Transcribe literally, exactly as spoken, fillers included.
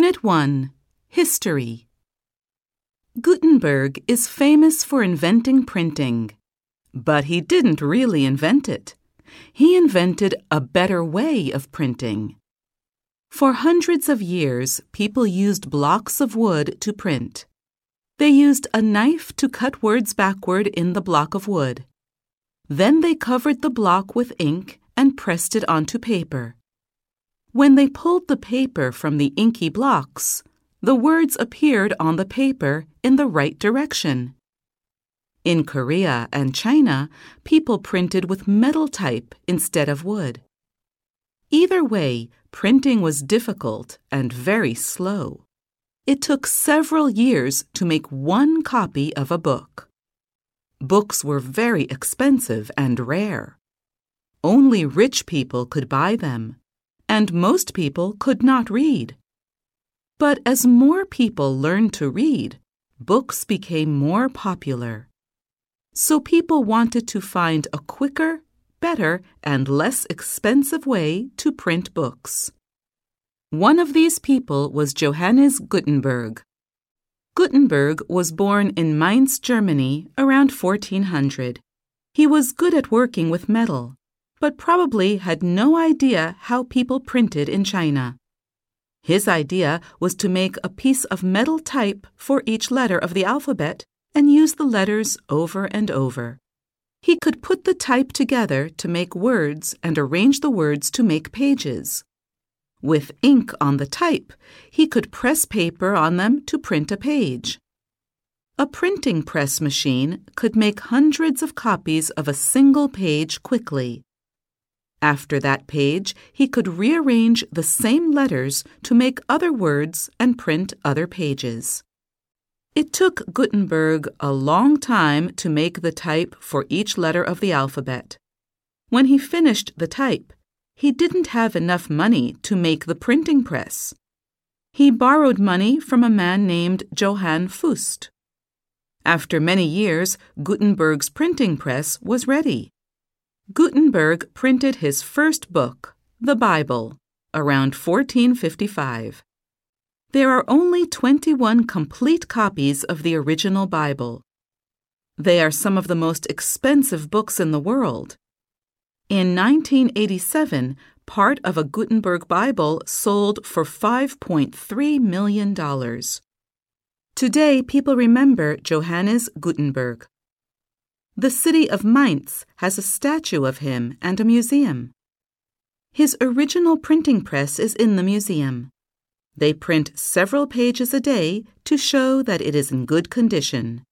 Unit one. History. Gutenberg is famous for inventing printing. But he didn't really invent it. He invented a better way of printing. For hundreds of years, people used blocks of wood to print. They used a knife to cut words backward in the block of wood. Then they covered the block with ink and pressed it onto paper. When they pulled the paper from the inky blocks, the words appeared on the paper in the right direction. In Korea and China, people printed with metal type instead of wood. Either way, printing was difficult and very slow. It took several years to make one copy of a book. Books were very expensive and rare. Only rich people could buy them, and most people could not read. But as more people learned to read, books became more popular. So people wanted to find a quicker, better, and less expensive way to print books. One of these people was Johannes Gutenberg. Gutenberg was born in Mainz, Germany, around fourteen hundred. He was good at working with metal, but probably had no idea how people printed in China. His idea was to make a piece of metal type for each letter of the alphabet and use the letters over and over. He could put the type together to make words and arrange the words to make pages. With ink on the type, he could press paper on them to print a page. A printing press machine could make hundreds of copies of a single page quickly. After that page, he could rearrange the same letters to make other words and print other pages. It took Gutenberg a long time to make the type for each letter of the alphabet. When he finished the type, he didn't have enough money to make the printing press. He borrowed money from a man named Johann Fust. After many years, Gutenberg's printing press was ready. Gutenberg printed his first book, the Bible, around fourteen fifty-five. There are only twenty-one complete copies of the original Bible. They are some of the most expensive books in the world. In nineteen eighty-seven, part of a Gutenberg Bible sold for five point three million dollars. Today, people remember Johannes Gutenberg. The city of Mainz has a statue of him and a museum. His original printing press is in the museum. They print several pages a day to show that it is in good condition.